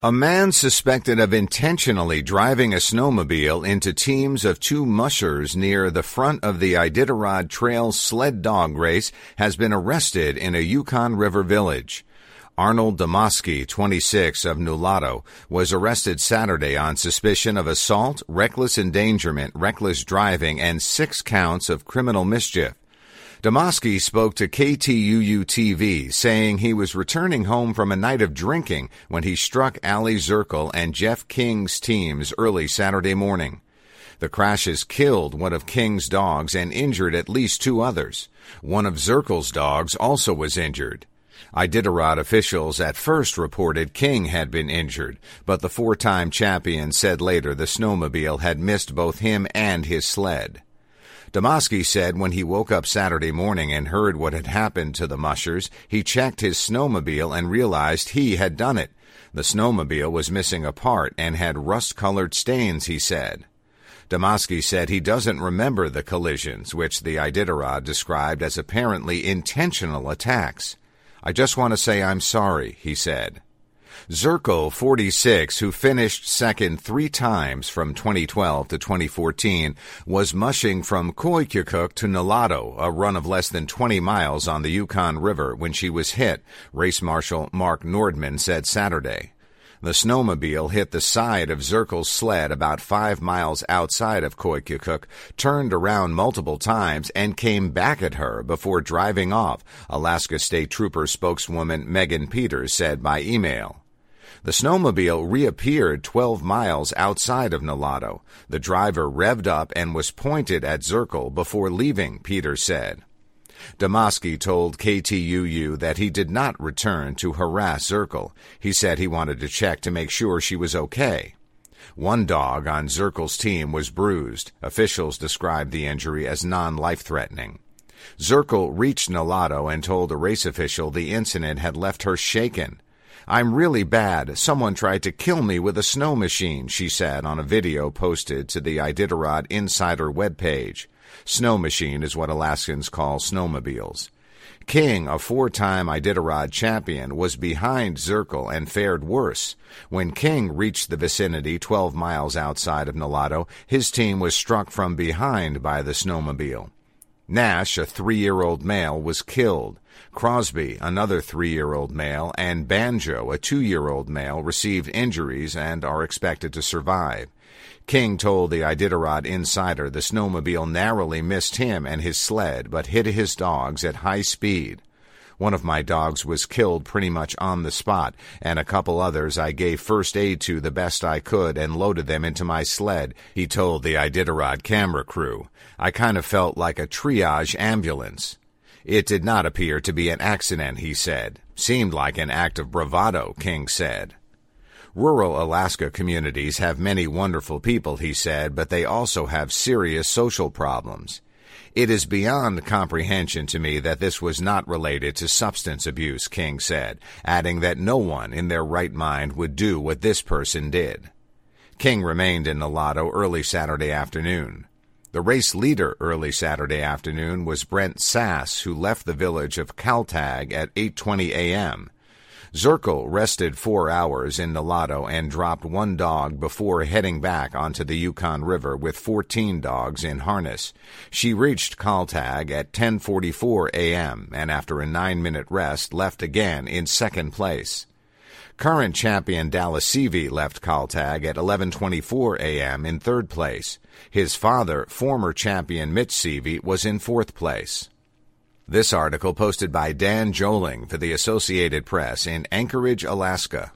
A man suspected of intentionally driving a snowmobile into teams of two mushers near the front of the Iditarod Trail sled dog race has been arrested in a Yukon River village. Arnold Domoski, 26, of Nulato, was arrested Saturday on suspicion of assault, reckless endangerment, reckless driving, and 6 counts of criminal mischief. Domoski spoke to KTUU-TV, saying he was returning home from a night of drinking when he struck Ali Zirkle and Jeff King's teams early Saturday morning. The crashes killed one of King's dogs and injured at least 2 others. One of Zirkle's dogs also was injured. Iditarod officials at first reported King had been injured, but the 4-time champion said later the snowmobile had missed both him and his sled. Domoski said when he woke up Saturday morning and heard what had happened to the mushers, he checked his snowmobile and realized he had done it. The snowmobile was missing a part and had rust-colored stains, he said. Domoski said he doesn't remember the collisions, which the Iditarod described as apparently intentional attacks. "I just want to say I'm sorry," he said. Zirkle, 46, who finished second 3 times from 2012 to 2014, was mushing from Koyukuk to Nulato, a run of less than 20 miles on the Yukon River, when she was hit, Race Marshal Mark Nordman said Saturday. The snowmobile hit the side of Zirkle's sled about 5 miles outside of Koyukuk, turned around multiple times, and came back at her before driving off, Alaska State Trooper spokeswoman Megan Peters said by email. The snowmobile reappeared 12 miles outside of Nulato. The driver revved up and was pointed at Zirkle before leaving, Peters said. Domoski told KTUU that he did not return to harass Zirkle. He said he wanted to check to make sure she was okay. One dog on Zirkle's team was bruised. Officials described the injury as non-life-threatening. Zirkle reached Nulato and told a race official the incident had left her shaken. "I'm really bad. Someone tried to kill me with a snow machine," she said on a video posted to the Iditarod Insider webpage. Snow machine is what Alaskans call snowmobiles. King, a 4-time Iditarod champion, was behind Zirkle and fared worse. When King reached the vicinity 12 miles outside of Nulato, his team was struck from behind by the snowmobile. Nash, a 3-year-old male, was killed. Crosby, another 3-year-old male, and Banjo, a 2-year-old male, received injuries and are expected to survive. King told the Iditarod Insider the snowmobile narrowly missed him and his sled, but hit his dogs at high speed. "One of my dogs was killed pretty much on the spot, and a couple others I gave first aid to the best I could and loaded them into my sled," he told the Iditarod camera crew. "I kind of felt like a triage ambulance." "It did not appear to be an accident," he said. "Seemed like an act of bravado," King said. Rural Alaska communities have many wonderful people, he said, but they also have serious social problems. "It is beyond comprehension to me that this was not related to substance abuse," King said, adding that no one in their right mind would do what this person did. King remained in Nulato early Saturday afternoon. The race leader early Saturday afternoon was Brent Sass, who left the village of Kaltag at 8:20 a.m. Zirkle rested 4 hours in Nulato and dropped 1 dog before heading back onto the Yukon River with 14 dogs in harness. She reached Kaltag at 10:44 a.m. and after a 9-minute rest left again in 2nd place. Current champion Dalasivi left Kaltag at 11:24 a.m. in 3rd place. His father, former champion Mitch Seavey, was in 4th place. This article posted by Dan Joling for the Associated Press in Anchorage, Alaska.